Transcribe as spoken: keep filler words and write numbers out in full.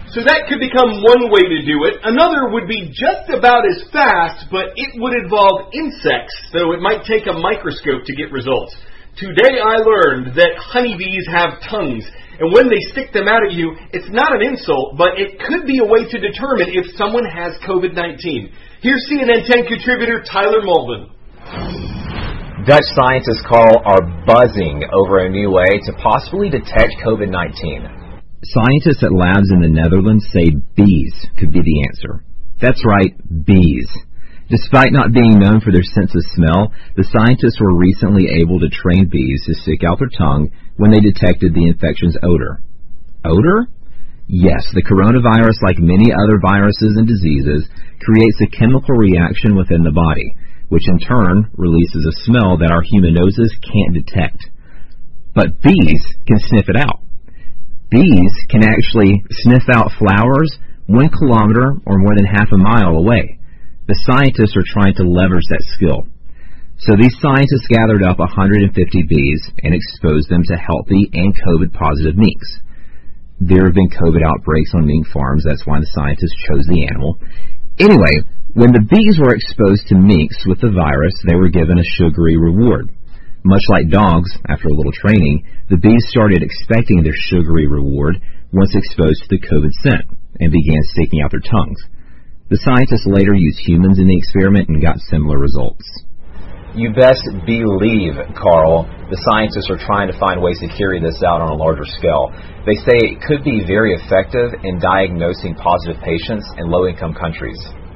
So that could become one way to do it. Another would be just about as fast, but it would involve insects, though it might take a microscope to get results. Today I learned that honeybees have tongues, and when they stick them out at you, it's not an insult, but it could be a way to determine if someone has COVID nineteen. Here's C N N ten contributor Tyler Mulvin. Dutch scientists, Carl, are buzzing over a new way to possibly detect COVID nineteen. Scientists at labs in the Netherlands say bees could be the answer. That's right, bees. Despite not being known for their sense of smell, the scientists were recently able to train bees to stick out their tongue when they detected the infection's odor. Odor? Yes, the coronavirus, like many other viruses and diseases, creates a chemical reaction within the body, which in turn releases a smell that our human noses can't detect. But bees can sniff it out. Bees can actually sniff out flowers one kilometer or more than half a mile away. The scientists are trying to leverage that skill. So these scientists gathered up one hundred fifty bees and exposed them to healthy and COVID-positive minks. There have been COVID outbreaks on mink farms. That's why the scientists chose the animal. Anyway, when the bees were exposed to minks with the virus, they were given a sugary reward. Much like dogs, after a little training, the bees started expecting their sugary reward once exposed to the COVID scent and began sticking out their tongues. The scientists later used humans in the experiment and got similar results. You best believe, Carl, the scientists are trying to find ways to carry this out on a larger scale. They say it could be very effective in diagnosing positive patients in low-income countries.